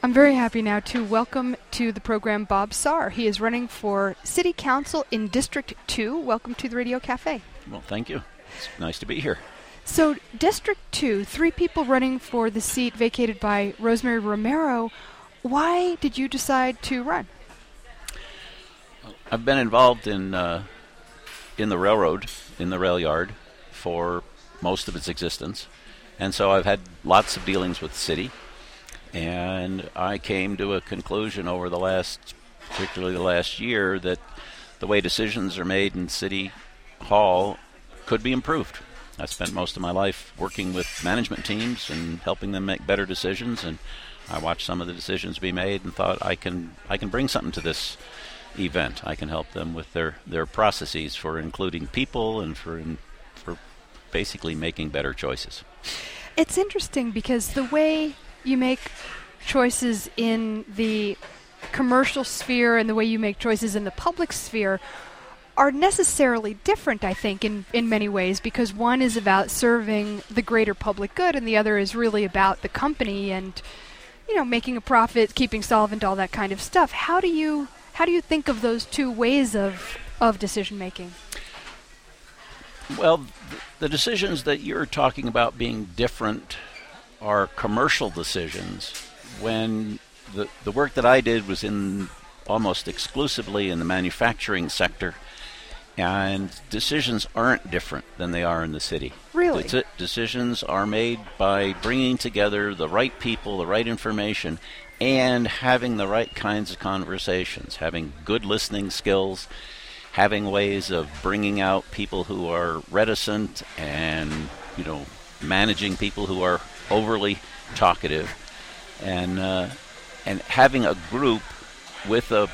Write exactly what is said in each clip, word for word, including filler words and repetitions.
I'm very happy now to welcome to the program Bob Saar. He is running for City Council in District two. Welcome to the Radio Cafe. Well, thank you. It's nice to be here. So, District two, three people running for the seat vacated by Rosemary Romero. Why did you decide to run? I've been involved in uh, in the railroad, in the rail yard, for most of its existence. And so I've had lots of dealings with the city. And I came to a conclusion over the last, particularly the last year, that the way decisions are made in City Hall could be improved. I spent most of my life working with management teams and helping them make better decisions, and I watched some of the decisions be made and thought I can I can bring something to this event. I can help them with their, their processes for including people and for in, for basically making better choices. It's interesting because the way you make choices in the commercial sphere and the way you make choices in the public sphere are necessarily different, I think, in, in many ways, because one is about serving the greater public good and the other is really about the company and, you know, making a profit, keeping solvent, all that kind of stuff. How do you how do you think of those two ways of of decision making? Well, th- the decisions that you're talking about being different are commercial decisions. When the the work that I did was in almost exclusively in the manufacturing sector, and decisions aren't different than they are in the city. Really? Deci- decisions are made by bringing together the right people, the right information, and having the right kinds of conversations, having good listening skills, having ways of bringing out people who are reticent and, you know, managing people who are overly talkative, and uh, and having a group with a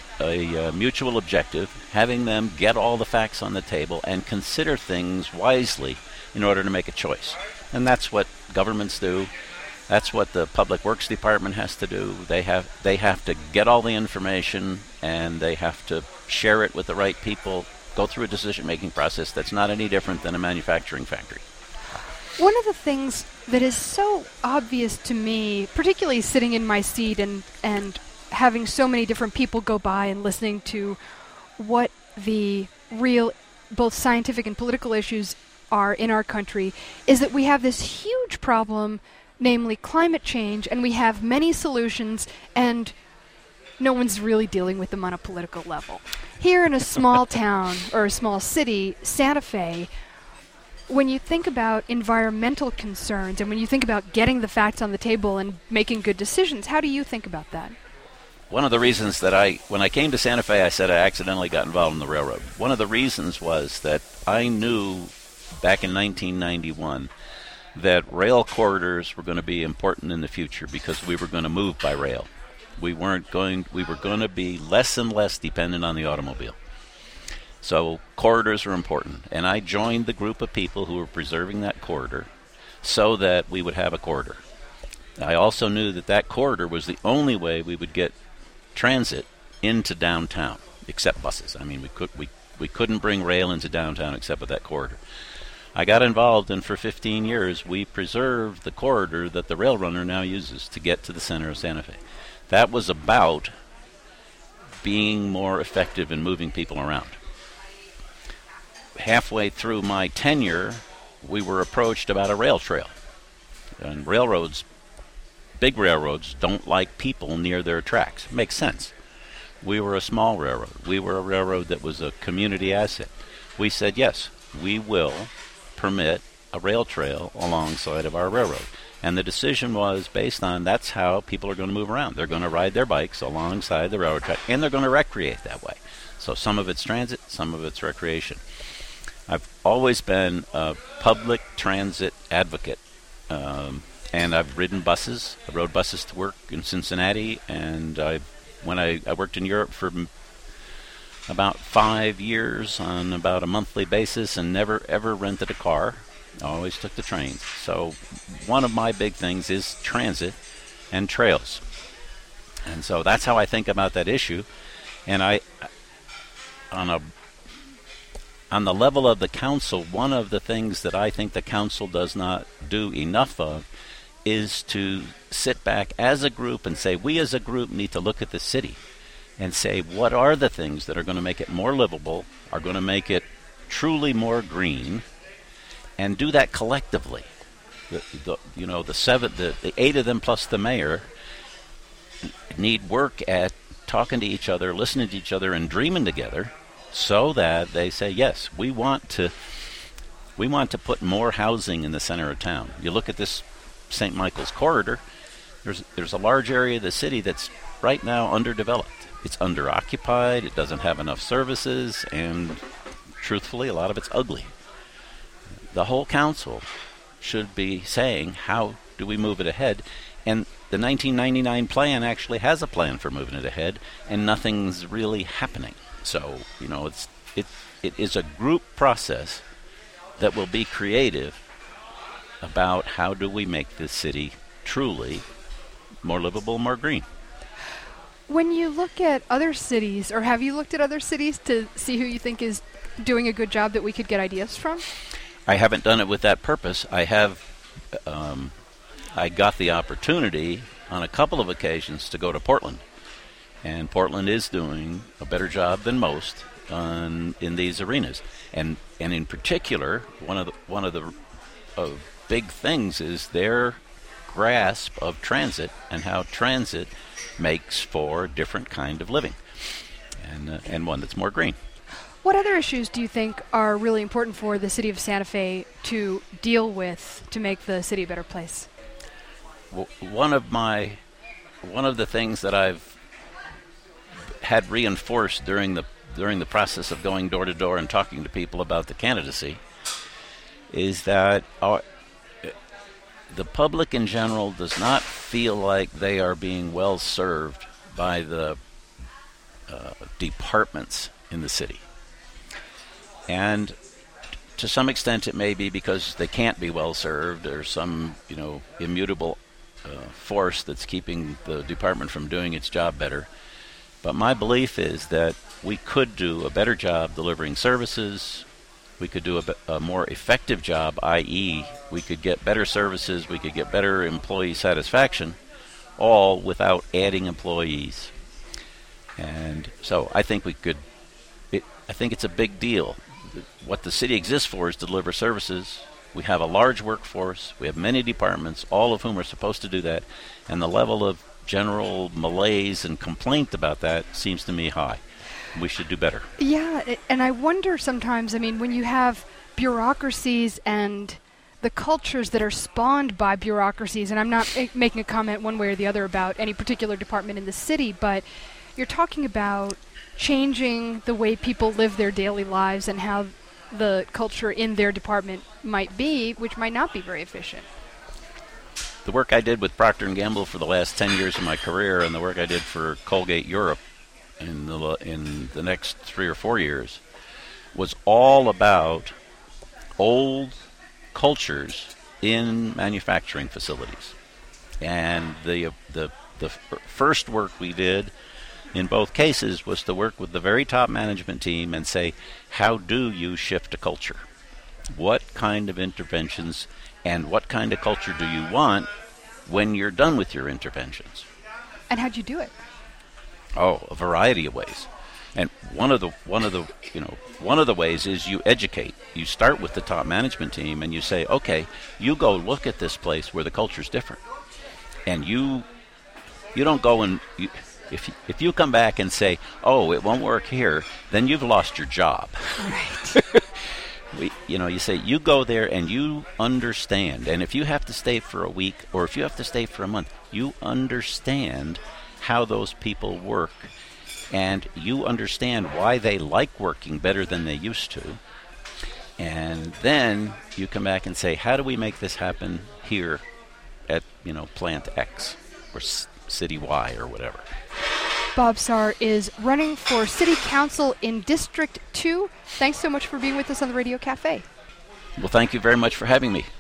a uh, mutual objective, having them get all the facts on the table and consider things wisely in order to make a choice. And that's what governments do. That's what the Public Works Department has to do. They have they have to get all the information and they have to share it with the right people, go through a decision-making process that's not any different than a manufacturing factory. One of the things that is so obvious to me, particularly sitting in my seat and, and having so many different people go by and listening to what the real, both scientific and political issues are in our country, is that we have this huge problem, namely climate change, and we have many solutions, and no one's really dealing with them on a political level. Here in a small town or a small city, Santa Fe, when you think about environmental concerns and when you think about getting the facts on the table and making good decisions, how do you think about that? One of the reasons that I, when I came to Santa Fe, I said I accidentally got involved in the railroad. One of the reasons was that I knew back in nineteen ninety-one that rail corridors were going to be important in the future because we were going to move by rail. We weren't going, we were going to be less and less dependent on the automobile. So corridors are important, and I joined the group of people who were preserving that corridor so that we would have a corridor. I also knew that that corridor was the only way we would get transit into downtown, except buses. I mean, we could we we couldn't bring rail into downtown except with that corridor. I got involved, and for fifteen years, we preserved the corridor that the rail runner now uses to get to the center of Santa Fe. That was about being more effective in moving people around. Halfway through my tenure, we were approached about a rail trail. And railroads, big railroads, don't like people near their tracks. It makes sense. We were a small railroad. We were a railroad that was a community asset. We said, yes, we will permit a rail trail alongside of our railroad. And the decision was based on that's how people are going to move around. They're going to ride their bikes alongside the railroad track, and they're going to recreate that way. So some of it's transit, some of it's recreation. I've always been a public transit advocate, um, and I've ridden buses. I rode buses to work in Cincinnati, and I, when I, I worked in Europe for m- about five years on about a monthly basis and never, ever rented a car. I always took the train. So one of my big things is transit and trails. And so that's how I think about that issue. And I, on a on the level of the council, one of the things that I think the council does not do enough of is to sit back as a group and say, we as a group need to look at the city and say, what are the things that are going to make it more livable, are going to make it truly more green, and do that collectively. The, the, you know, the seven, the, the eight of them plus the mayor need work at talking to each other, listening to each other, and dreaming together, so that they say, yes, we want to, we want to put more housing in the center of town. You look at this Saint Michael's corridor. There's there's a large area of the city that's right now underdeveloped. It's underoccupied. It doesn't have enough services, and truthfully, a lot of it's ugly. The whole council should be saying, how do we move it ahead? And the nineteen ninety-nine plan actually has a plan for moving it ahead, and nothing's really happening. So, you know, it's it it is a group process that will be creative about how do we make this city truly more livable, more green. When you look at other cities, or have you looked at other cities to see who you think is doing a good job that we could get ideas from? I haven't done it with that purpose. I have, um, I got the opportunity on a couple of occasions to go to Portland. And Portland is doing a better job than most on, in these arenas. And and in particular, one of the, one of the of big things is their grasp of transit and how transit makes for a different kind of living, and uh, and one that's more green. What other issues do you think are really important for the city of Santa Fe to deal with to make the city a better place? Well, one of my one of the things that I've had reinforced during the during the process of going door to door and talking to people about the candidacy is that our the public in general does not feel like they are being well served by the uh, departments in the city. And to some extent it may be because they can't be well served, or some, you know, immutable uh, force that's keeping the department from doing its job better. But my belief is that we could do a better job delivering services. We could do a, a more effective job, that is we could get better services, we could get better employee satisfaction, all without adding employees. And so I think we could, it, I think it's a big deal. What the city exists for is to deliver services. We have a large workforce, we have many departments, all of whom are supposed to do that, and the level of general malaise and complaint about that seems to me high. We should do better. Yeah, and I wonder sometimes, I mean, when you have bureaucracies and the cultures that are spawned by bureaucracies, and I'm not a- making a comment one way or the other about any particular department in the city, but you're talking about changing the way people live their daily lives and how the culture in their department might be, which might not be very efficient. The work I did with Procter and Gamble for the last ten years of my career, and the work I did for Colgate Europe in the in the next three or four years, was all about old cultures in manufacturing facilities. And the the the f- first work we did in both cases was to work with the very top management team and say, how do you shift a culture? What kind of interventions and what kind of culture do you want when you're done with your interventions? And how'd you do it? Oh, a variety of ways. And one of the one of the you know one of the ways is you educate. You start with the top management team and you say, okay, you go look at this place where the culture's different, and you you don't go and you, if you, if you come back and say, oh, it won't work here, then you've lost your job. Right. we, you know, you say you go there and you understand, and if you have to stay for a week or if you have to stay for a month, you understand how those people work, and you understand why they like working better than they used to. And then you come back and say, how do we make this happen here at, you know, plant X or c- city Y or whatever? Bob Saar is running for city council in District two. Thanks so much for being with us on the Radio Cafe. Well, thank you very much for having me.